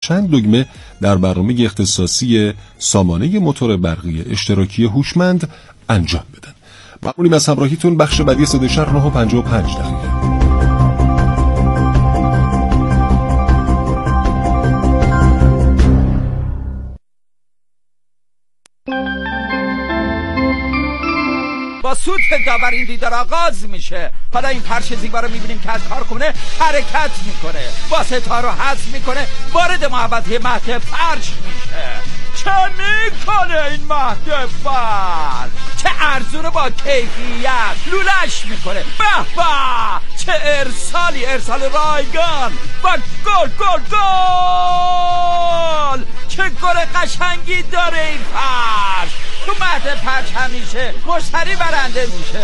چند دگمه در برنامه اختصاصی سامانه موتور برقی اشتراکی هوشمند انجام بدن. ممنونیم از همراهیتون. بخش بعدی صدای شهر 9:55. با سوت داور این دیدار آغاز میشه. حالا این فرش زیبا رو میبینیم که از کارخونه حرکت میکنه، با ستار رو حذف میکنه، وارد محوطه مهد فرش میشه. چه میکنه این مهد فرش؟ چه ارزونه با کیفیت لولش میکنه. به به چه ارسالی، ارسال رایگان و گل گل گل. چه گل قشنگی داره این فرش. تو مهد فرش همیشه مشتری برنده میشه.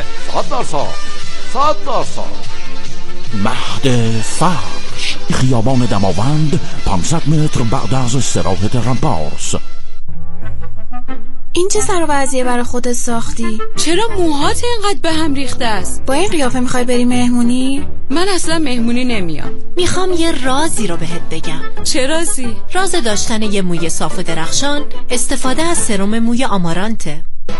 صد درصد مهد فرش، خیابان دماوند، 500 متر بعد از استراحت رامپارس. این چه سر و وضعیه برای خودت ساختی؟ چرا موهات اینقدر به هم ریخته است؟ با این قیافه میخوای بری مهمونی؟ من اصلا مهمونی نمیام. میخوام یه رازی رو بهت بگم. چه رازی؟ راز داشتن یه موی صاف و درخشان، استفاده از سرم موی آمارانته.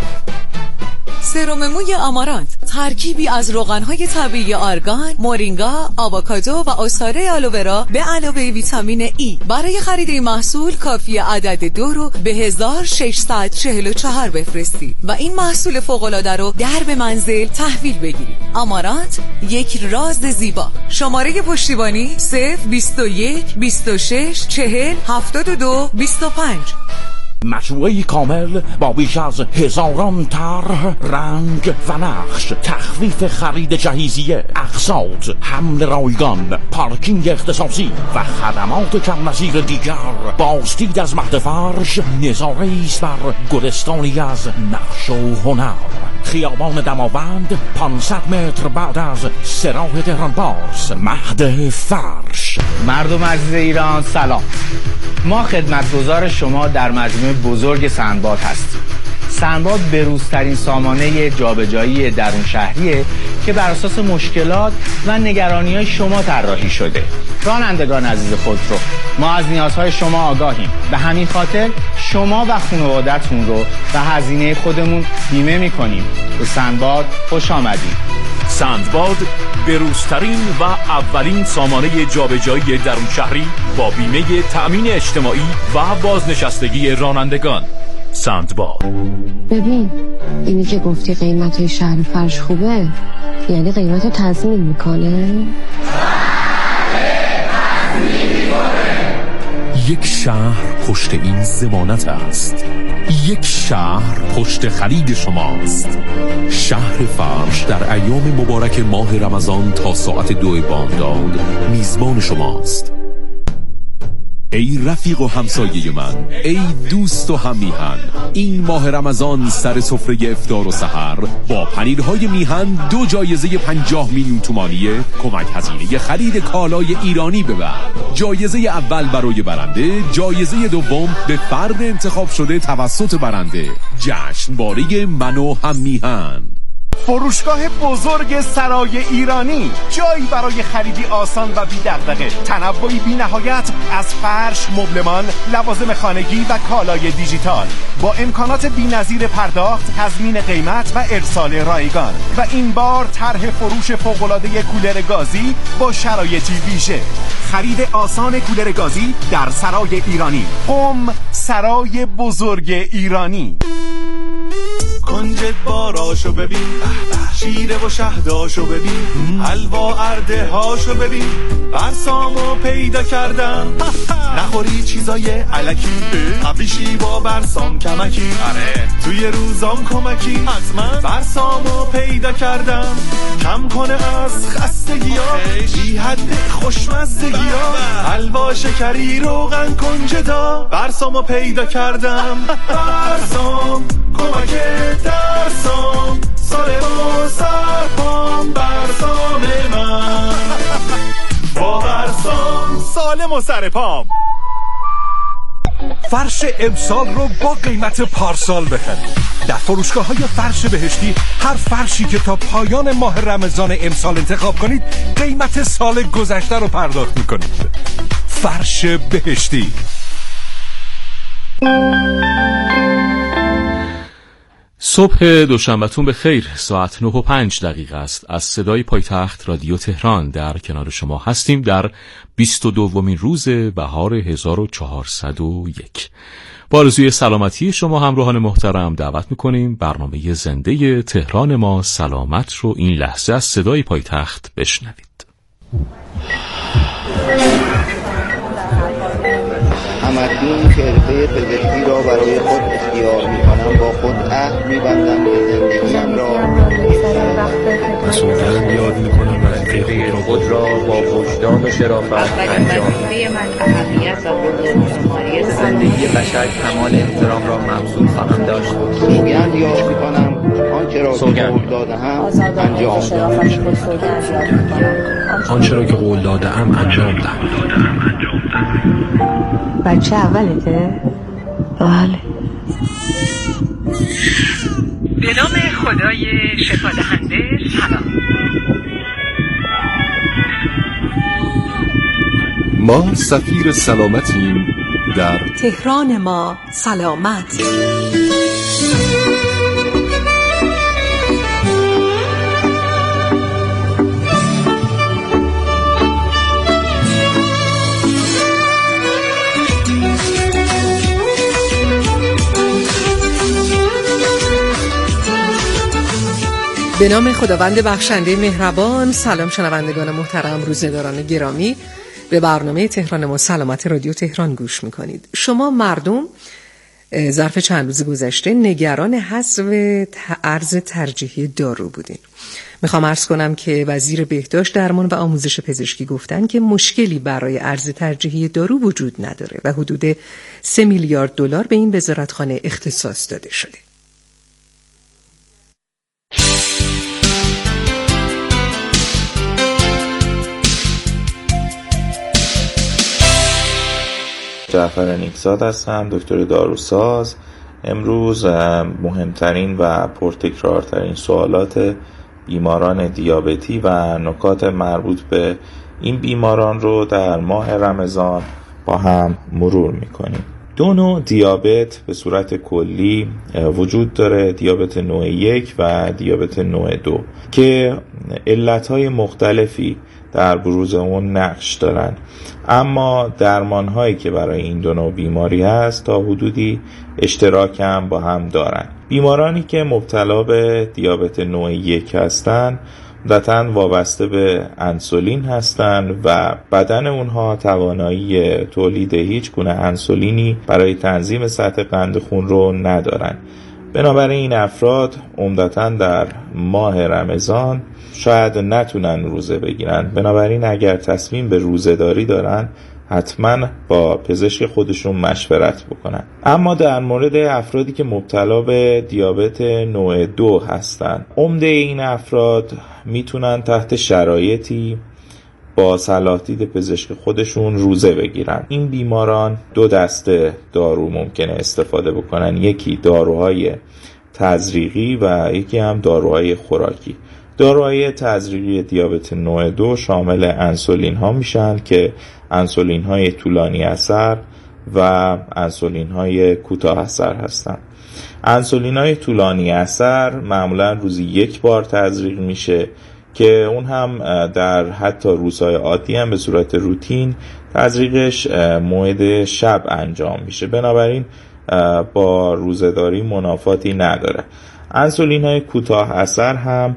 سرم موی آمارانت ترکیبی از روغن‌های طبیعی آرگان، مورینگا، آووکادو و عصاره آلوورا به علاوه ویتامین ای. برای خرید این محصول کافی عدد 2 رو به 1644 بفرستید و این محصول فوق‌العاده رو در منزل تحویل بگیرید. آمارانت، یک راز زیبا. شماره پشتیبانی 021 26 40 72 25. مجموعه کامل با بیش از 1000 طرح، رنگ و نقش، تخفیف خرید جهیزیه، اقساط، حمل رایگان، پارکینگ اختصاصی و خدمات کم نظیر دیگر. بازدید از مهد فرش نظاره‌ای است بر گلستانی از نقش و هنر. خیابان دماوند، 500 متر بعد از استراحت رامپارس. مهد فرش. مردم عزیز ایران سلام. ما خدمتگزار شما در مجموعه بزرگ سندباد هستیم. سندباد بروزترین سامانه جابجایی درون شهریه که بر اساس مشکلات و نگرانی‌های شما طراحی شده. رانندگان عزیز خودرو، ما از نیازهای شما آگاهیم. به همین خاطر شما و خانواده‌تون رو به هزینه خودمون بیمه می‌کنیم. به سندباد خوش آمدید. سندباد بروزترین و اولین سامانه جابجایی درون شهری با بیمه تأمین اجتماعی و بازنشستگی رانندگان. سندباد. ببین اینی که گفتی قیمت شهر فرش خوبه، یعنی قیمت تضمین میکنه؟ یک شهر پشت این ضمانت است. یک شهر پشت خرید شماست. شهر فرش در ایام مبارک ماه رمضان تا ساعت 2 بامداد میزبان شماست. ای رفیق و همسایه من، ای دوست و هم میهن، این ماه رمضان سر سفره افطار و سحر با پنیرهای میهن 2 جایزه 50 میلیون تومانی کمک هزینه خرید کالای ایرانی ببر. جایزه اول برای برنده، جایزه دوم به فرد انتخاب شده توسط برنده. جشنواره من و هم میهن. فروشگاه بزرگ سرای ایرانی، جایی برای خریدی آسان و بی دغدغه. تنوعی بی نهایت از فرش، مبلمان، لوازم خانگی و کالای دیجیتال با امکانات بی‌نظیر پرداخت، تضمین قیمت و ارسال رایگان. و این بار طرح فروش فوق‌العاده کولر گازی با شرایطی ویژه. خرید آسان کولر گازی در سرای ایرانی. قم، سرای بزرگ ایرانی. کنجد باراشو ببین، شیره و شهداشو ببین، حلوا ارده هاشو ببین، برسامو پیدا کردم. نخوری چیزای علکی، ابریشی با برسام کمکی، توی روزام کمکی. حتما برسامو پیدا کردم، کم کنه از خستگی‌ها، بی حد خوشمزگی‌ها. حلوا شکری روغن کنجدا، برسامو پیدا کردم. برسام کمک درسام، سالم و سرپام، برسام من با برسام سالم و سرپام. فرش امسال رو با قیمت پارسال بخرید. در فروشگاه‌های فرش بهشتی هر فرشی که تا پایان ماه رمضان امسال انتخاب کنید قیمت سال گذشته رو پرداخت می‌کنید. فرش بهشتی. صبح دوشنبهتون به خیر. ساعت 9:05 است. از صدای پایتخت رادیو تهران در کنار شما هستیم در 22مین روز بهار 1401. با آرزوی سلامتی شما همراهان محترم دعوت میکنیم برنامه زنده تهران ما سلامت رو این لحظه از صدای پایتخت بشنوید. همکنون که حرفه پزشکی را برای خود اختیار میکنم با خود عهد میبندم که زندگیم را سوگند یاد میکنم و حرفه خود را با وجدان و شرافت انجام زندگی بشر کمال احترام را مبذول خواهم داشت. سوگند یاد میکنم آنچه را که قول داده‌ام انجام دهم. آنچه را که قول داده‌ام انجام دهم. بچه اولته؟ بله. به نام خدای شفادهنده سلام. ما سفیر سلامتیم در تهران ما سلامت. به نام خداوند بخشنده مهربان. سلام شنوندگان محترم، روزه‌داران گرامی، به برنامه تهران ما سلامت رادیو تهران گوش میکنید. شما مردم ظرف چند روز گذشته نگران حذف ارز ترجیحی دارو بودین. میخوام عرض کنم که وزیر بهداشت، درمان و آموزش پزشکی گفتن که مشکلی برای ارز ترجیحی دارو وجود نداره و حدود 3 میلیارد دلار به این وزارتخانه اختصاص داده شده. جعفر نیکزاد هستم، دکتر داروساز. امروز مهمترین و پرتکرارترین سوالات بیماران دیابتی و نکات مربوط به این بیماران رو در ماه رمضان با هم مرور میکنیم. دو نوع دیابت به صورت کلی وجود داره، دیابت نوع 1 و دیابت نوع 2 که علتهای مختلفی در بروز اون نقش دارن، اما درمان هایی که برای این دو نوع بیماری هست تا حدودی اشتراک هم با هم دارن. بیمارانی که مبتلا به دیابت نوع 1 هستن عمدتاً وابسته به انسولین هستند و بدن اونها توانایی تولید هیچ گونه انسولینی برای تنظیم سطح قند خون رو ندارن. بنابراین این افراد عمدتاً در ماه رمضان شاید نتونن روزه بگیرن. بنابراین اگر تصمیم به روزه داری دارن حتما با پزشک خودشون مشورت بکنن. اما در مورد افرادی که مبتلا به دیابت نوع 2 هستن، عمده این افراد میتونن تحت شرایطی با صلاح دید پزشک خودشون روزه بگیرن. این بیماران دو دسته دارو ممکنه استفاده بکنن، یکی داروهای تزریقی و یکی هم داروهای خوراکی. داروهای تزریقی دیابت نوع 2 شامل انسولین ها میشن که انسولین های طولانی اثر و انسولین های کوتاه اثر هستن. انسولین های طولانی اثر معمولا روزی 1 بار تزریق میشه که اون هم در حتی روزهای عادی هم به صورت روتین تزریقش موعد شب انجام میشه، بنابراین با روزه‌داری منافاتی نداره. انسولین های کوتاه اثر هم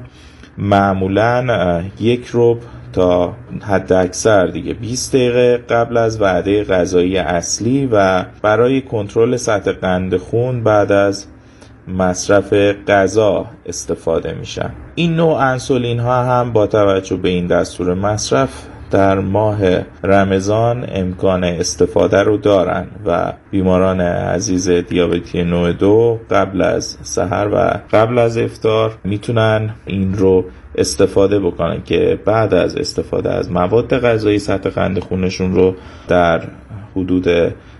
معمولاً 1 ربع تا حد اکثر دیگه 20 دقیقه قبل از وعده غذایی اصلی و برای کنترل سطح قند خون بعد از مصرف غذا استفاده میشن. این نوع انسولین ها هم با توجه به این دستور مصرف در ماه رمضان امکان استفاده رو دارن و بیماران عزیز دیابتی نوع 2 قبل از سحر و قبل از افطار میتونن این رو استفاده بکنن که بعد از استفاده از مواد غذایی سطح قند خونشون رو در حدود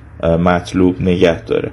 مطلوب نگه داره.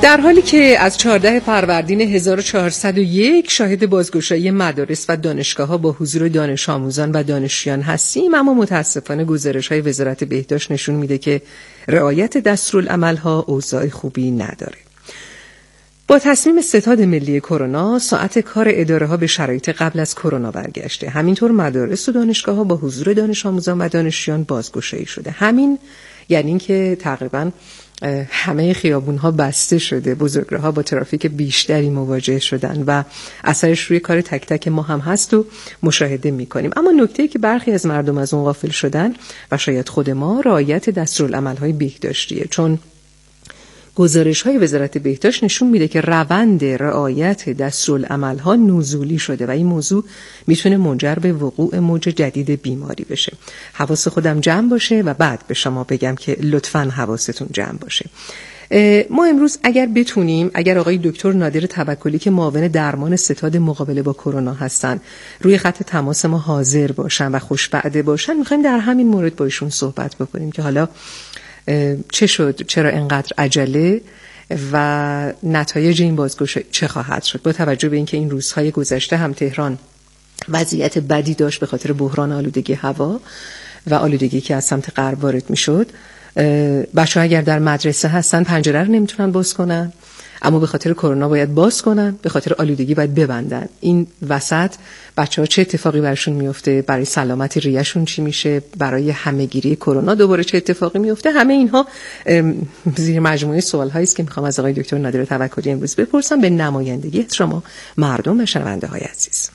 در حالی که از 14 فروردین 1401 شاهد بازگشایی مدارس و دانشگاه‌ها با حضور دانش آموزان و دانشجویان هستیم، اما متاسفانه گزارش‌های وزارت بهداشت نشون میده که رعایت دستورالعمل‌ها اوضاع خوبی نداره. با تصمیم ستاد ملی کرونا، ساعت کار اداره‌ها به شرایط قبل از کرونا برگشته. همینطور مدارس و دانشگاه‌ها با حضور دانش آموزان و دانشجویان بازگشایی شده. همین یعنی اینکه تقریباً همه خیابون‌ها بسته شده، بزرگراه‌ها با ترافیک بیشتری مواجه شدن و اثرش روی کار تک تک ما هم هست و مشاهده می‌کنیم. اما نکته‌ای که برخی از مردم از اون غافل شدن و شاید خود ما، رعایت دستورالعمل‌های بهداشتیه، چون گزارش‌های وزارت بهداشت نشون میده که روند رعایت دستورالعمل‌ها نزولی شده و این موضوع میتونه منجر به وقوع موج جدید بیماری بشه. حواس خودم جمع باشه و بعد به شما بگم که لطفاً حواستون جمع باشه. ما امروز اگر بتونیم، اگر آقای دکتر نادر توکلی که معاون درمان ستاد مقابله با کرونا هستن روی خط تماس ما حاضر باشن و خوش‌وعده باشن، می‌خوایم در همین مورد با ایشون صحبت بکنیم که حالا چه شد، چرا اینقدر عجله و نتایج این بازگشایی چه خواهد شد، با توجه به اینکه این روزهای گذشته هم تهران وضعیت بدی داشت به خاطر بحران آلودگی هوا و آلودگی که از سمت غرب وارد میشد. بچه‌ها اگر در مدرسه هستن پنجره رو نمیتونن باز کنن، اما به خاطر کرونا باید باز کنن، به خاطر آلودگی باید ببندن. این وسط بچه‌ها چه اتفاقی برشون میفته، برای سلامت ریه‌شون چی میشه، برای همه‌گیری کرونا دوباره چه اتفاقی میفته، همه اینها زیر مجموعه سوال‌هایی است که میخوام از آقای دکتر نادر توکلی امروز بپرسم به نمایندگی شما مردم و شنونده‌های عزیز.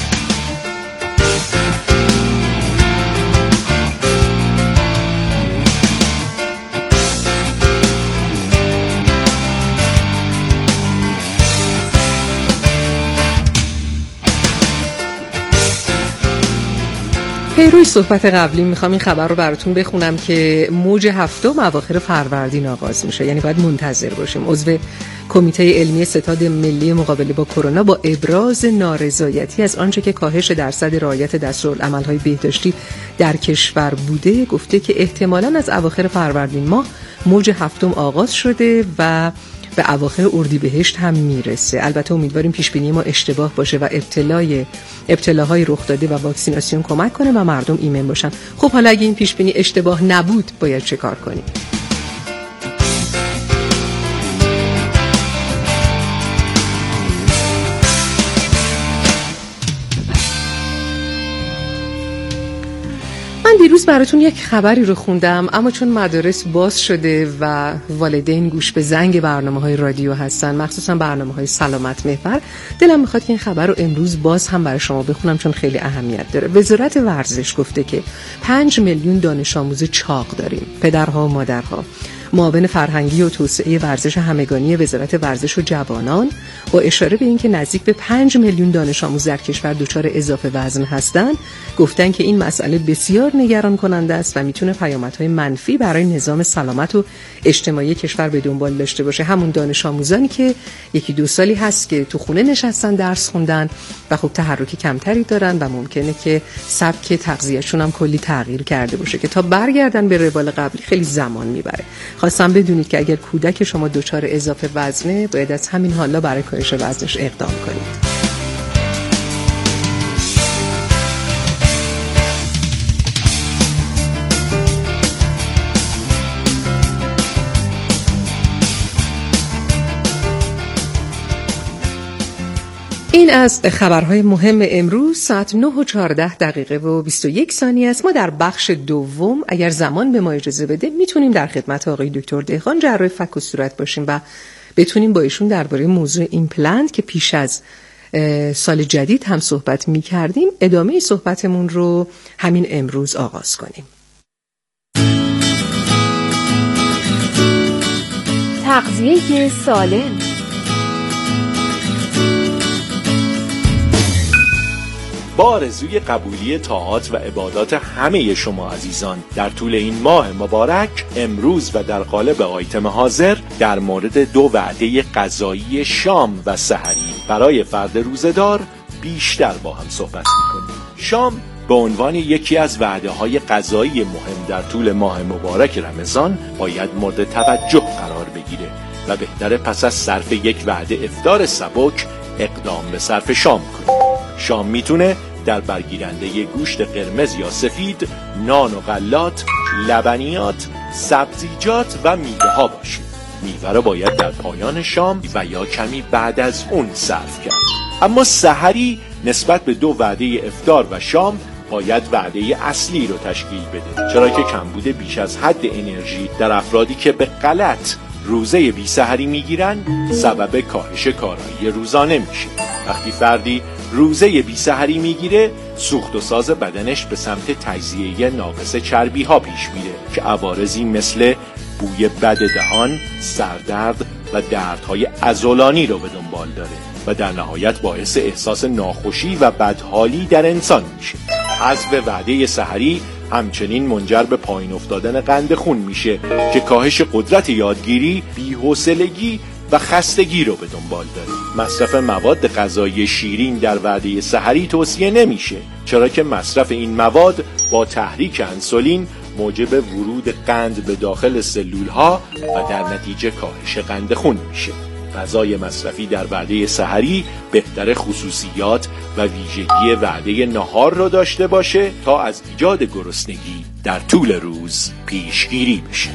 پیروی صحبت قبلی میخوام این خبر رو براتون بخونم که موج هفتم اواخر فروردین آغاز میشه، یعنی باید منتظر باشیم. عضو کمیته علمی ستاد ملی مقابله با کرونا با ابراز نارضایتی از آنچه که کاهش درصد رعایت دستورالعمل‌های بهداشتی در کشور بوده، گفته که احتمالاً از اواخر فروردین ماه موج هفتم آغاز شده و به اواخر اردیبهشت هم میرسه. البته امیدواریم پیشبینی ما اشتباه باشه و ابتلاهای رخ داده و واکسیناسیون کمک کنه و مردم ایمن باشن. خب حالا اگه این پیشبینی اشتباه نبود باید چه کار کنیم؟ من دیروز براتون یک خبری رو خوندم، اما چون مدارس باز شده و والدین گوش به زنگ برنامه‌های رادیو هستن، مخصوصا برنامه‌های سلامت محور، دلم میخواد که این خبر رو امروز باز هم برای شما بخونم چون خیلی اهمیت داره. وزارت ورزش گفته که 5 میلیون دانش آموز چاق داریم، پدرها و مادرها. معاون فرهنگی و توسعه ورزش همگانی وزارت ورزش و جوانان با اشاره به اینکه نزدیک به 5 میلیون دانش آموز در کشور دچار اضافه وزن هستند، گفتن که این مسئله بسیار نگران کننده است و میتونه پیامدهای منفی برای نظام سلامت و اجتماعی کشور به دنبال داشته باشه. همون دانش آموزانی که 1-2 سالی هست که تو خونه نشستن درس خوندن و خب تحرک کمتری دارن و ممکنه که سبک تغذیه‌شون هم کلی تغییر کرده باشه که تا برگردن به روال قبلی خیلی زمان میبره. خواستم بدونید که اگر کودک شما دچار اضافه وزنه، باید از همین حالا برای کاهش وزنش اقدام کنید. این از خبرهای مهم امروز ساعت 9:14 و 21 ثانیه است. ما در بخش دوم اگر زمان به ما اجازه بده میتونیم در خدمت آقای دکتر دهقان جراح فک و صورت باشیم و بتونیم با ایشون درباره موضوع ایمپلنت که پیش از سال جدید هم صحبت میکردیم ادامه صحبتمون رو همین امروز آغاز کنیم. تغذیه سالم. با آرزوی قبولی طاعات و عبادات همه شما عزیزان در طول این ماه مبارک، امروز و در قالب آیتم حاضر در مورد 2 وعده غذایی شام و سحری برای فرد روزه‌دار بیشتر با هم صحبت می‌کنیم. شام به عنوان یکی از وعده‌های غذایی مهم در طول ماه مبارک رمضان باید مورد توجه قرار بگیره و بهتره پس از صرف یک وعده افطار سبک اقدام به صرف شام کنید. شام میتونه در برگیرنده گوشت قرمز یا سفید، نان و غلات، لبنیات، سبزیجات و میوه ها باشه. میوه رو باید در پایان شام و یا کمی بعد از اون صرف کرد. اما سحری نسبت به 2 وعده افطار و شام باید وعده اصلی رو تشکیل بده، چرا که کمبود بیش از حد انرژی در افرادی که به غلط روزه بی سحری میگیرن سبب کاهش کارایی روزانه میشه. وقتی فردی روزه بی سحری میگیره، سوخت و ساز بدنش به سمت تجزیه ناقص چربی ها پیش میره که عوارضی مثل بوی بد دهان، سردرد و دردهای عضلانی رو به دنبال داره و در نهایت باعث احساس ناخوشی و بدحالی در انسان میشه. حذف وعده سحری همچنین منجر به پایین افتادن قند خون میشه که کاهش قدرت یادگیری، بی‌حوصلگی و خستگی رو به دنبال داره. مصرف مواد غذایی شیرین در وعده سحری توصیه نمیشه، چرا که مصرف این مواد با تحریک انسولین موجب ورود قند به داخل سلول ها و در نتیجه کاهش قند خون میشه. غذای مصرفی در وعده سحری بهتر خصوصیات و ویژگی وعده نهار رو داشته باشه تا از ایجاد گرسنگی در طول روز پیشگیری بشه.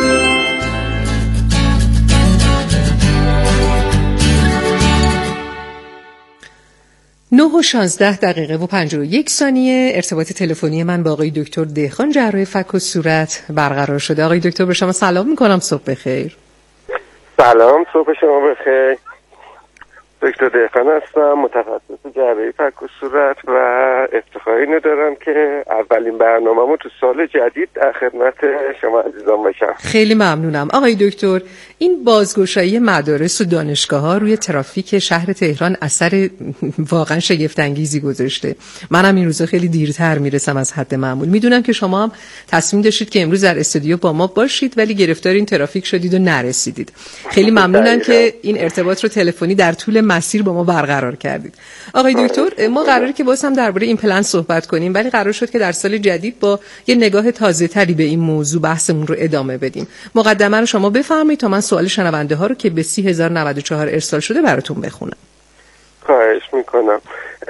9:16 ارتباط تلفنی من با آقای دکتر دهقان جراح فک و صورت برقرار شده. آقای دکتر به شما سلام میکنم، صبح بخیر. سلام، صبح شما بخیر. دکتر دهقان هستم، متخصص جراحی فک و صورت و افتخاری ندارم که اولین برنامه‌مو تو سال جدید در خدمت شما عزیزان باشم. خیلی ممنونم. آقای دکتر، این بازگشایی مدارس و دانشگاه‌ها روی ترافیک شهر تهران اثر واقعا شگفت انگیزی گذاشته. منم این روزا خیلی دیرتر میرسم از حد معمول. میدونم که شما هم تصمیم داشتید که امروز در استودیو با ما باشید ولی گرفتار این ترافیک شدید و نرسیدید. خیلی ممنونم که این ارتباط رو تلفنی در طول مسیر با ما برقرار کردید. آقای دکتر، ما قراره که باز هم درباره این پلن صحبت کنیم ولی قرار شد که در سال جدید با یه نگاه تازه‌تری به این موضوع بحثمون رو ادامه بدیم. مقدمه رو شما بفرمایید تا من سوال شنونده ها رو که به 30094 ارسال شده براتون بخونم. خواهش میکنم.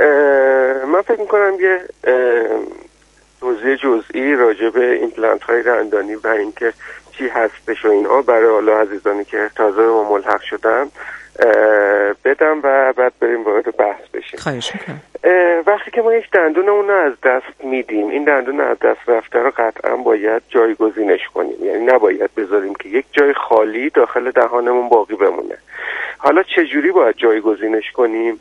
من فکر میکنم یه توضیح جزئی راجع به ایمپلنت های دندانی و اینکه چی هستش و اینها برای حالا عزیزانی که تازه به ما ملحق شدن بدم و بعد بریم وارد بحث بشیم. خواهش میکنم. وقتی که ما یک دندونمون رو از دست میدیم، این دندون از دست رفته رو قطعا باید جایگزینش کنیم، یعنی نباید بذاریم که یک جای خالی داخل دهانمون باقی بمونه. حالا چجوری باید جایگزینش کنیم؟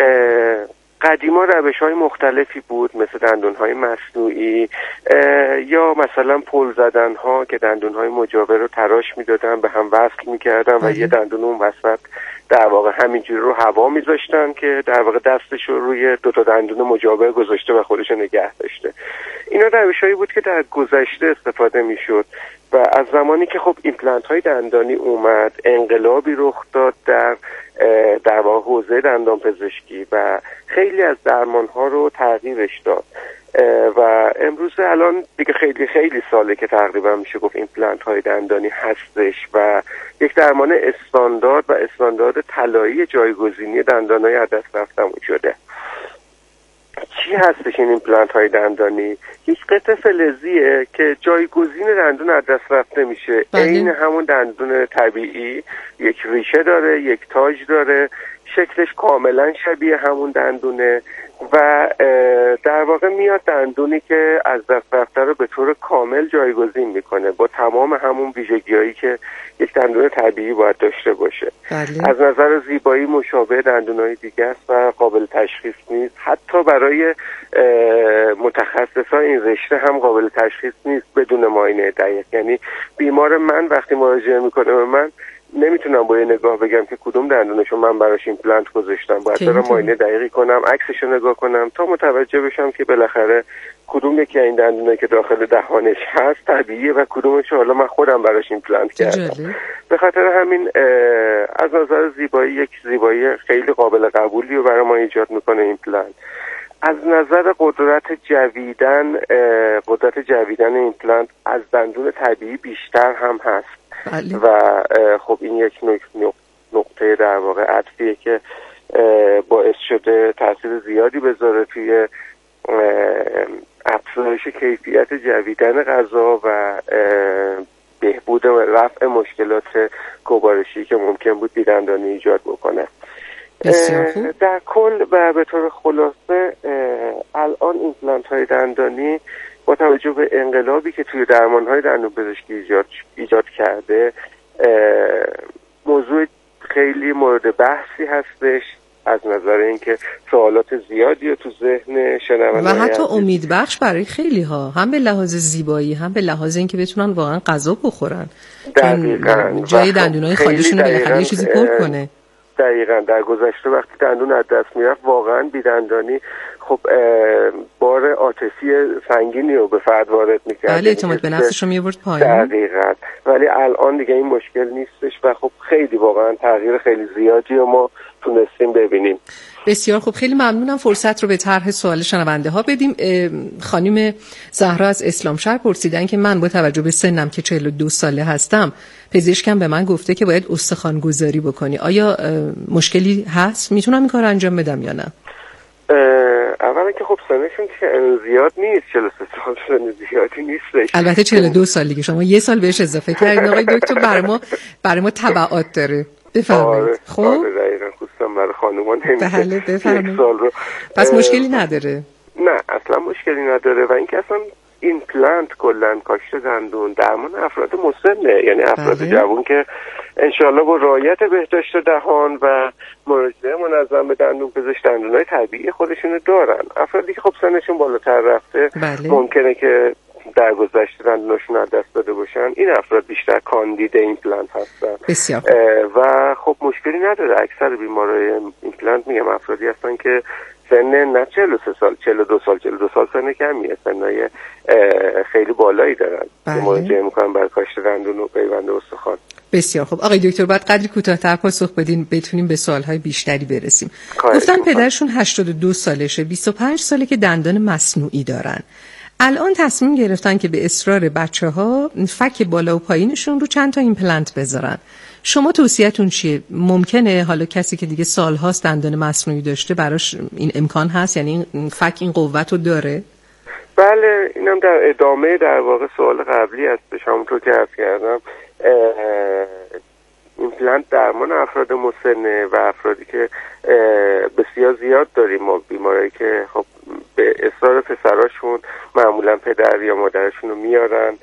قدیما روش‌های مختلفی بود، مثل دندون‌های مصنوعی یا مثلا پل زدن‌ها که دندون‌های مجاور رو تراش می‌دادن، به هم وصل می‌کردن و یه دندون اون وسط در واقع همینجوری رو هوا می‌ذاشتن که در واقع دستش رو روی 2 تا دندون مجاور گذاشته و خودش رو نگه داشته. اینا روش‌هایی بود که در گذشته استفاده می‌شد و از زمانی که خب ایمپلنت‌های دندانی اومد، انقلابی رخ داد در واقع حوزه دندان پزشکی و خیلی از درمان‌ها رو تغییرش داد و امروز الان دیگه خیلی خیلی ساله که تقریبا میشه گفت ایمپلنت‌های دندانی هستش و یک درمان استاندارد و استاندارد طلایی جایگزینی دندان‌های از دست رفته شده. چی هستش این ایمپلنت های دندانی؟ یک قطعه فلزیه که جایگزین دندون از دست رفته میشه. این همون دندون طبیعی، یک ریشه داره، یک تاج داره، شکلش کاملا شبیه همون دندونه و در واقع میاد دندونی که از دست رفته رو به طور کامل جایگزین میکنه با تمام همون ویژگی‌هایی که یک دندون طبیعی باید داشته باشه. از نظر زیبایی مشابه دندون‌های دیگه است و قابل تشخیص نیست. حتی برای متخصصان این رشته هم قابل تشخیص نیست بدون معاینه دقیق. یعنی بیمار من وقتی مراجعه میکنه به من نمیتونم با یه نگاه بگم که کدوم دندونشو من براش ایمپلنت گذاشتم، باید برم معاینه دقیقی کنم، عکسشو نگاه کنم تا متوجه بشم که بالاخره کدوم یکی این دندونه که داخل دهانش هست طبیعیه و کدومش حالا من خودم براش ایمپلنت کردم. به خاطر همین از نظر زیبایی یک زیبایی خیلی قابل قبولی رو برای ما ایجاد میکنه ایمپلنت. از نظر قدرت جویدن ایمپلنت از دندون طبیعی بیشتر هم هست. بله. و خب این یک نقطه در واقع عطفیه که باعث شده تاثیر زیادی بذاره توی افزایش کیفیت جویدن غذا و بهبود و رفع مشکلات گوارشی که ممکن بود بیدندانی ایجاد بکنه. در کل و به طور خلاصه الان ایمپلنت های دندانی با توجه به انقلابی که توی درمان های دندون پزشکی ایجاد کرده موضوع خیلی مورد بحثی هستش، از نظر اینکه سوالات زیادی رو تو ذهن شنونده و حتی امیدبخش برای خیلی ها، هم به لحاظ زیبایی هم به لحاظ اینکه بتونن واقعا غذا بخورن، دقیقاً جای دندونای خالیشون رو بالاخره یه چیزی پر کنه. دقیقاً در گذشته وقتی دندون از دست میرفت واقعا بیدندانی خب بار عاطفی سنگینی رو به فرد وارد میکرد. بله، اعتماد به نفسش رو میورد پایین. دقیقاً. ولی الان دیگه این مشکل نیستش و خب خیلی واقعا تغییر خیلی زیادی رو ما تونستیم ببینیم. بسیار خوب، خیلی ممنونم. فرصت رو به طرح سوال شنونده ها بدیم. خانم زهرا از اسلامشهر پرسیدن که من با توجه به سنم که 42 ساله هستم، پزشکم به من گفته که باید استخوان گذاری بکنی. آیا مشکلی هست؟ میتونم این کار انجام بدم یا نه؟ اولا که خب سنشون که زیاد نیست، 43 سال سن زیادی نیستش. البته 42 سال دیگه، شما یه سال بهش اضافه کردین آقای دکتر. برای ما تبعات داره. بفرمایید. خب دقیقاً خصوصا برای خانوما نمیشه. بله بفرمایید. رو پس مشکلی نداره؟ نه اصلا مشکلی نداره و اینکه اصلا ایمپلنت کلا کاشت دندون درمان افراد مسنه، یعنی افراد جوان که انشالله با رعایت بهداشت دهان و مراجعه منظم به دندون پزشک دندونای طبیعی خودشونو دارن. افرادی که خب سنشون بالاتر رفته ممکنه که در گذشته دندوناشون از دست داده باشن، این افراد بیشتر کاندید ایمپلنت هستن. بسیار و خب مشکلی نداره. اکثر بیمارای ایمپلنت میگم افرادی هستن که سن نه 43 سال 42 سال سن کمیه، سنای خیلی بالایی دارن. مراجعه میکنن برای کاشت دندون و پیوند استخوان. بسیار خوب آقای دکتر، بعد قدری کوتاه‌تر پاسخ بدین بتونیم به سوال‌های بیشتری برسیم. گفتن پدرشون 82 سالشه، 25 ساله که دندان مصنوعی دارن. الان تصمیم گرفتن که به اصرار بچه‌ها فک بالا و پایینشون رو چند تا ایمپلنت بذارن. شما توصیه‌تون چیه؟ ممکنه حالا کسی که دیگه سال‌هاست دندان مصنوعی داشته براش این امکان هست؟ یعنی این فک این قوت رو داره؟ بله، اینم در ادامه در واقع سوال قبلی هستش. همونطور که عرض کردم ایمپلنت درمان افراد مسنه و افرادی که بسیار زیاد داریم ما بیماری که خب به اصرار پسراشون معمولا پدر یا مادرشون رو میارن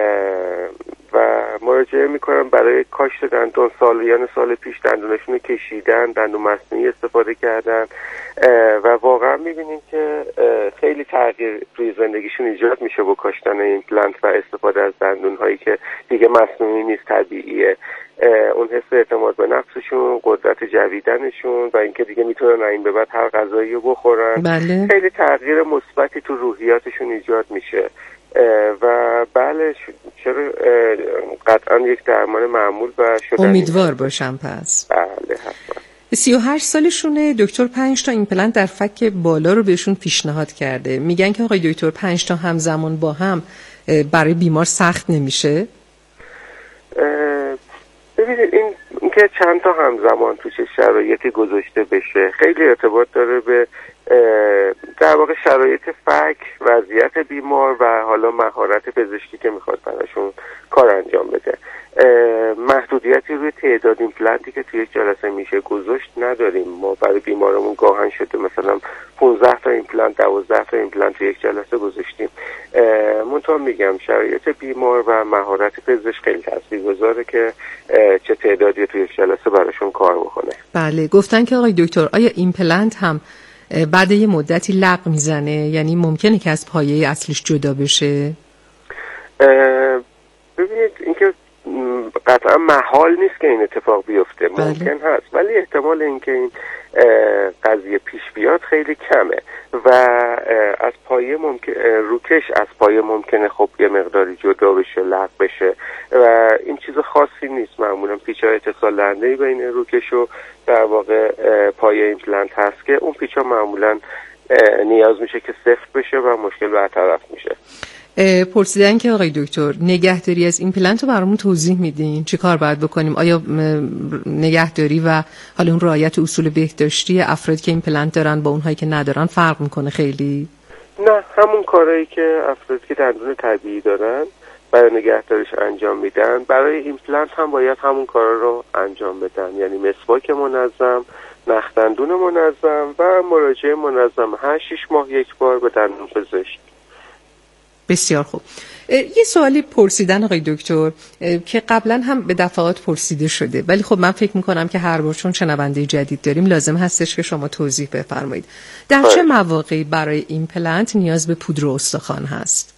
و مراجعه میکنن برای کاشت دندون. سال پیش دندونشون رو کشیدن، دندون مصنوعی استفاده کردن و واقعا میبینیم که خیلی تغییر توی زندگیشون ایجاد میشه با کاشتن ایمپلنت و استفاده از دندونهایی که دیگه مصنوعی نیست، طبیعیه. اون حس اعتماد به نفسشون، قدرت جویدنشون و اینکه دیگه میتونن این به بعد هر غذایی رو بخورن. بله. خیلی تغییر مثبتی تو روحیاتشون ایجاد میشه و بله چرا قطعا یک درمان معمول و شدنی. امیدوار باشم پس. بله حتما. 38 سالشونه. دکتر 5 تا ایمپلنت در فک بالا رو بهشون پیشنهاد کرده. میگن که آقای دکتر 5 تا همزمان با هم برای بیمار سخت نمیشه؟ ببینید این که چند تا همزمان تو چه شرایطی گذاشته بشه خیلی ارتباط داره به در واقع شرایط فک، وضعیت بیمار و حالا مهارت پزشکی که میخواد براشون کار انجام بده. محدودیتی روی تعداد ایمپلنتی که توی یک جلسه میشه گذاشت نداریم. ما برای بیمارمون گاهن شده مثلا 15 تا ایمپلنت، 12 تا ایمپلنت توی یک جلسه گذاشتیم. منتها میگم شرایط بیمار و مهارت پزشک خیلی تاثیرگذاره که چه تعدادی توی یک جلسه براشون کار بکنه. بله، گفتن که آقای دکتر آیا ایمپلنت هم بعد یه مدتی لق میزنه؟ یعنی ممکنه که از پایه اصلیش جدا بشه؟ ببینید اینکه قطعا محال نیست که این اتفاق بیفته. ممکن هست ولی احتمال اینکه این قضیه پیش بیاد خیلی کمه و از پایه روکش از پایه ممکنه خب یه مقداری جدا بشه، لق بشه و این چیز خاصی نیست. معمولا پیچ‌های اتصال دهنده بین روکش و در واقع پایه ایمپلنت هست که اون پیچ‌ها معمولا نیاز میشه که سفت بشه و مشکل برطرف میشه. پرسیدن که آقای دکتر نگهداری از ایمپلنت رو برامون توضیح میدین؟ چی کار باید بکنیم؟ آیا نگهداری و حالا اون رعایت اصول بهداشتی افرادی که ایمپلنت دارن با اونهایی که ندارن فرق میکنه خیلی؟ نه، همون کارهایی که افرادی که دندون طبیعی دارن برای نگهداریش انجام میدن برای ایمپلنت هم باید همون کارا رو انجام بدن، یعنی مسواک منظم، نخ دندون منظم و مراجعه منظم 8 ماه یک بار به دندون پزشک. بسیار خوب. یه سوالی پرسیدن آقای دکتر که قبلا هم به دفعات پرسیده شده، ولی خب من فکر میکنم که هر بار چون شنونده جدید داریم لازم هستش که شما توضیح بفرمایید. در چه مواقعی برای ایمپلنت نیاز به پودر استخوان هست؟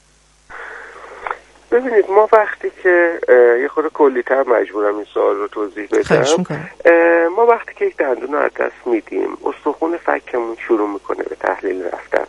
ببینید، ما وقتی که یه خورده کلی‌تر مجبورم این سوال رو توضیح بدم، ما وقتی که یک دندون رو از دست میدیم استخوان فکمون شروع میکنه به تحلیل رفتن.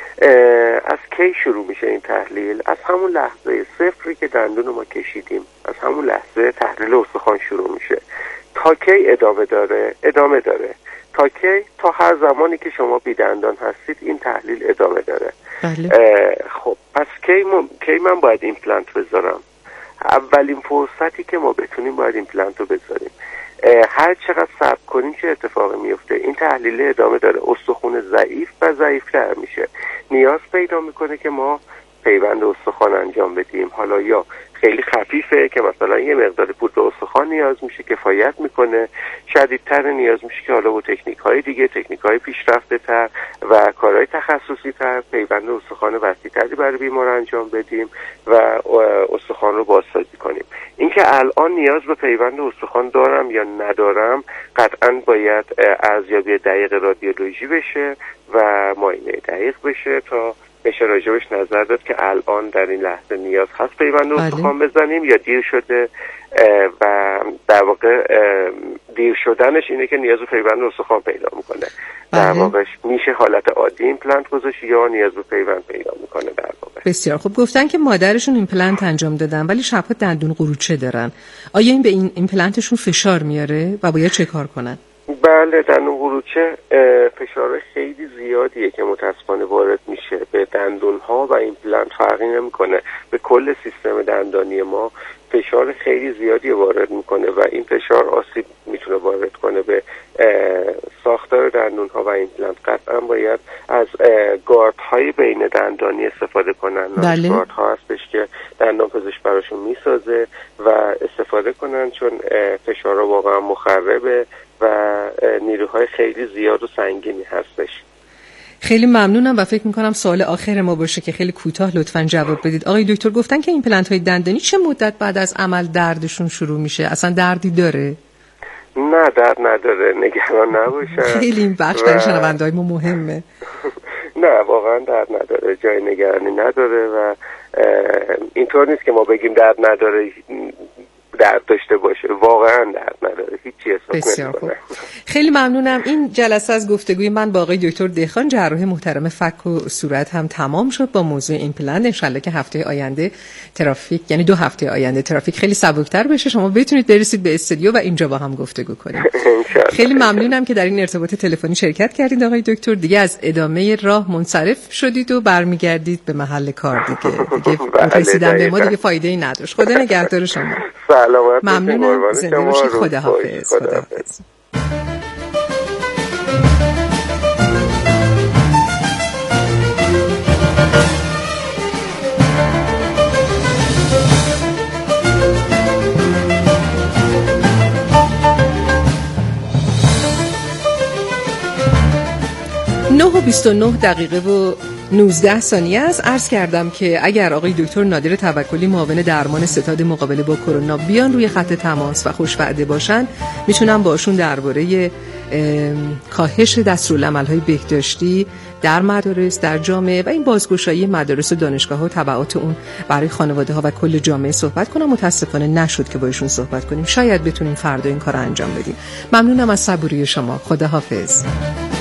از کی شروع میشه این تحلیل؟ از همون لحظه صفری که دندون رو ما کشیدیم، از همون لحظه تحلیل استخوان شروع میشه. تا کی ادامه داره. تا کی؟ تا هر زمانی که شما بی دندان هستید این تحلیل ادامه داره. بله. خب پس کی من باید ایمپلنت بذارم؟ اولین فرصتی که ما بتونیم باید ایمپلنت رو بذاریم. هر چقدر صبر کنیم چه اتفاقی میفته؟ این تحلیل ادامه داره، استخوان ضعیف و ضعیفتر میشه، نیاز پیدا میکنه که ما پیوند استخوان انجام بدیم. حالا یا خیلی خفیفه که مثلا یه مقدار پودر استخوان نیاز میشه کفایت میکنه، شدیدتر نیاز میشه که حالا با تکنیک‌های دیگه، تکنیک‌های پیشرفته‌تر و کارهای تخصصی‌تر پیوند استخوان وسیع‌تری برای بیمار انجام بدیم و استخوان رو بازسازی کنیم. اینکه الان نیاز به پیوند استخوان دارم یا ندارم قطعاً باید ارزیابی دقیق رادیولوژی بشه و معاینه دقیق بشه تا بشه راجبش نظر داد که الان در این لحظه نیاز هست پیوند استخوان بزنیم یا دیر شده. و در واقع دیر شدنش اینه که نیاز به پیوند استخوان پیدا میکنه. در واقع میشه حالت عادی ایمپلنت گذاشت یا نیاز به پیوند پیدا میکنه. در واقع بسیار خوب. گفتن که مادرشون ایمپلنت انجام دادن ولی شبها دندون قروچه دارن، آیا این به این ایمپلنتشون فشار میاره و باید چه کار کنن؟ بله، دندون قروچه فشار خیلی زیادیه که متاسفانه وارد میشه به دندون ها و ایمپلنت فرقی نمیکنه، به کل سیستم دندانی ما فشار خیلی زیادی وارد میکنه و این فشار آسیب میتونه وارد کنه به ساختار دندون ها و ایمپلنت. قطعا باید از گارد های بین دندانی استفاده کنن. بله. گارد ها هستش که دندان پزشک براشون میسازه و استفاده کنن چون فشار واقعا مخربه و نیروهای خیلی زیاد و سنگینی هستش. خیلی ممنونم و فکر میکنم سوال آخر ما باشه که خیلی کوتاه لطفاً جواب بدید. آقای دکتر گفتن که ایمپلنت های دندانی چه مدت بعد از عمل دردشون شروع میشه؟ اصلا دردی داره؟ نه، درد نداره، نگران نباشن. خیلی این بخش برای شنونده‌های ما مهمه. نه، واقعا درد نداره، جای نگرانی نداره و اینطور نیست که ما بگیم درد نداره درد داشته باشه، واقعا درد نداره، هیچی حساب نمی‌کنه. خیلی ممنونم. این جلسه از گفتگوی من با آقای دکتر دهخان جراح محترم فک و صورت هم تمام شد با موضوع ایمپلنت. ان شاءالله که هفته آینده ترافیک، یعنی 2 هفته آینده ترافیک خیلی سبکتر بشه، شما بتونید برسید به استودیو و اینجا با هم گفتگو کنیم. خیلی ممنونم که در این ارتباط تلفنی شرکت کردید آقای دکتر. دیگه از ادامه راه منصرف شدید و برمیگردید به محل کار دیگه. رسیدن به ما دیگه فایده‌ای نداشت. خدا نگهدار شما. ممنونم، زنده باشید. خداحافظ. خداحافظ. نه و 29 دقیقه و 19 ثانیه است. عرض کردم که اگر آقای دکتر نادر توکلی معاون درمان ستاد مقابله با کرونا بیان روی خط تماس و خوش وعده باشن، میتونم باشون درباره کاهش دستورالعمل‌های بهداشتی در مدارس، در جامعه و این بازگشایی مدارس و دانشگاه‌ها و تبعات اون برای خانواده‌ها و کل جامعه صحبت کنم. متاسفانه نشد که با ایشون صحبت کنیم. شاید بتونیم فردا این کارو انجام بدیم. ممنونم از صبوری شما. خداحافظ.